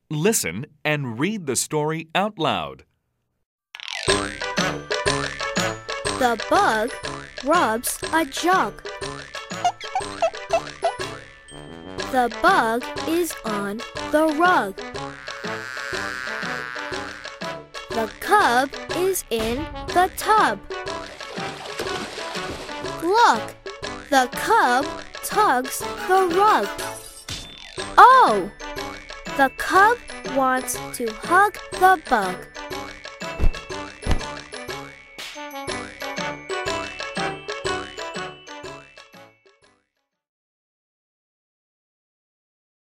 Listen and read the story out loud. The bug rubs a jug. The bug is on the rug. The cub is in the tub. Look, the cub tugs the rug. Oh! The cub wants to hug the bug.